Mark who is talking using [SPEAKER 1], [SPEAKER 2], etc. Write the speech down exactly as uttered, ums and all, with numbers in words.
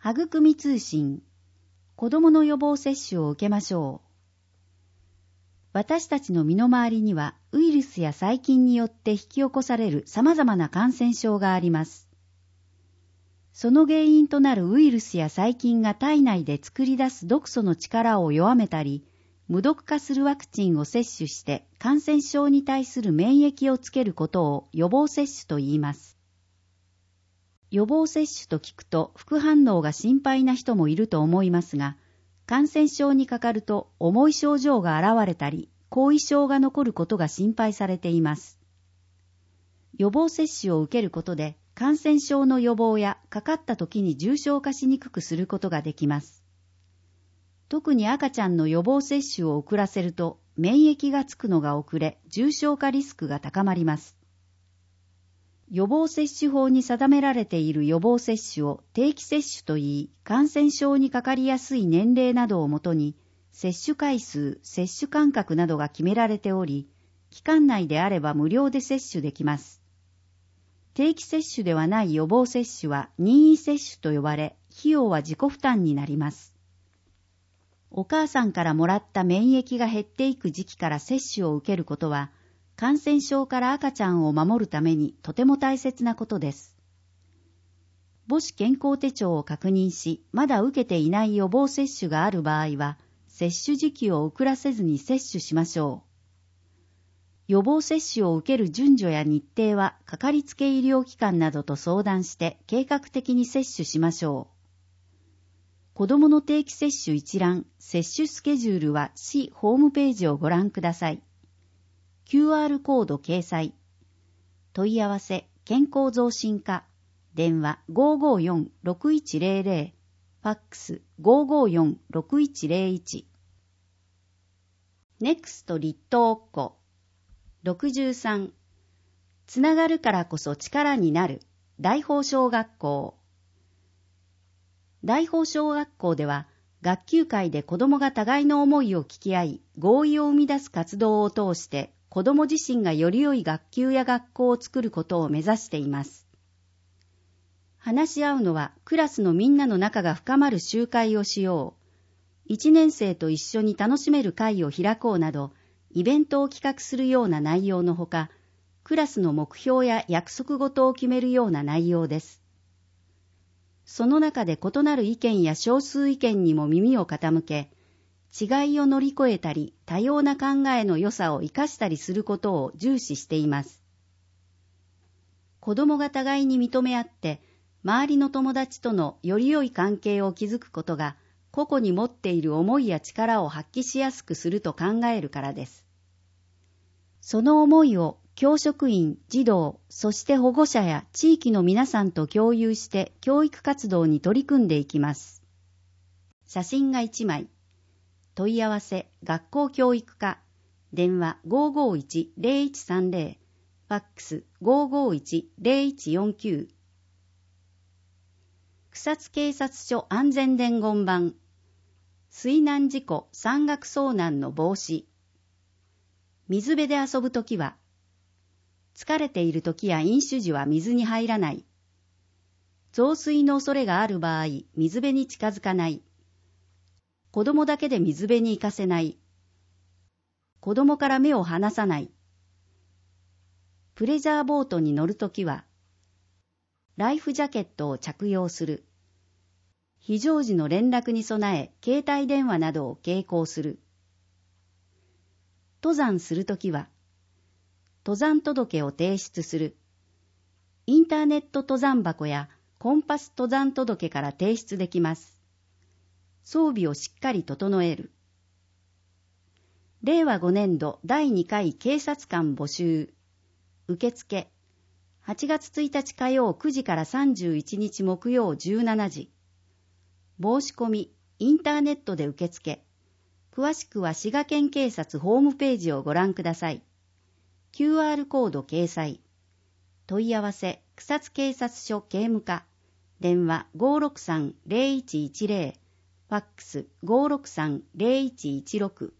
[SPEAKER 1] 育み通信、子どもの予防接種を受けましょう。私たちの身の回りにはウイルスや細菌によって引き起こされる様々な感染症があります。その原因となるウイルスや細菌が体内で作り出す毒素の力を弱めたり、無毒化するワクチンを接種して感染症に対する免疫をつけることを予防接種と言います。予防接種と聞くと副反応が心配な人もいると思いますが、感染症にかかると重い症状が現れたり、後遺症が残ることが心配されています。予防接種を受けることで、感染症の予防やかかった時に重症化しにくくすることができます。特に赤ちゃんの予防接種を遅らせると、免疫がつくのが遅れ、重症化リスクが高まります。予防接種法に定められている予防接種を定期接種といい、感染症にかかりやすい年齢などをもとに、接種回数、接種間隔などが決められており、期間内であれば無料で接種できます。定期接種ではない予防接種は任意接種と呼ばれ、費用は自己負担になります。お母さんからもらった免疫が減っていく時期から接種を受けることは、感染症から赤ちゃんを守るためにとても大切なことです。母子健康手帳を確認し、まだ受けていない予防接種がある場合は、接種時期を遅らせずに接種しましょう。予防接種を受ける順序や日程は、かかりつけ医療機関などと相談して計画的に接種しましょう。子どもの定期接種一覧、接種スケジュールは市ホームページをご覧ください。キューアール コード掲載。問い合わせ、健康増進課。電話 ごーごーよん ろくいちゼロゼロ。ファックス ごーごーよん ろくいちゼロいち。ネクスト立東おっこ。ろくじゅうさん。つながるからこそ力になる。大宝小学校。大宝小学校では、学級会で子どもが互いの思いを聞き合い、合意を生み出す活動を通して、子ども自身がより良い学級や学校を作ることを目指しています。話し合うのはクラスのみんなの仲が深まる集会をしよう。一年生と一緒に楽しめる会を開こうなど、イベントを企画するような内容のほか、クラスの目標や約束事を決めるような内容です。その中で異なる意見や少数意見にも耳を傾け、違いを乗り越えたり、多様な考えの良さを生かしたりすることを重視しています。子供が互いに認め合って、周りの友達とのより良い関係を築くことが、個々に持っている思いや力を発揮しやすくすると考えるからです。その思いを教職員、児童、そして保護者や地域の皆さんと共有して教育活動に取り組んでいきます。写真がいちまい。問い合わせ、学校教育課。電話 ごーごーいち ゼロいちさんゼロ。ファックス ごーごーいち ゼロいちよんきゅう。草津警察署安全伝言板。水難事故、山岳遭難の防止。水辺で遊ぶときは、疲れているときや飲酒時は水に入らない。増水の恐れがある場合、水辺に近づかない。子供だけで水辺に行かせない。子供から目を離さない。プレジャーボートに乗るときは、ライフジャケットを着用する。非常時の連絡に備え、携帯電話などを携行する。登山するときは、登山届を提出する。インターネット登山箱やコンパス登山届から提出できます。装備をしっかり整える。れいわごねんどだいにかい警察官募集。受付。はちがつついたち火曜くじからさんじゅういちにち木曜じゅうしちじ。申し込み、インターネットで受付。詳しくは滋賀県警察ホームページをご覧ください。キューアール コード掲載。問い合わせ、草津警察署警務課。電話 ごーろくさん ゼロいちいちゼロ。ファックス ごーろくさん ゼロいちいちろく。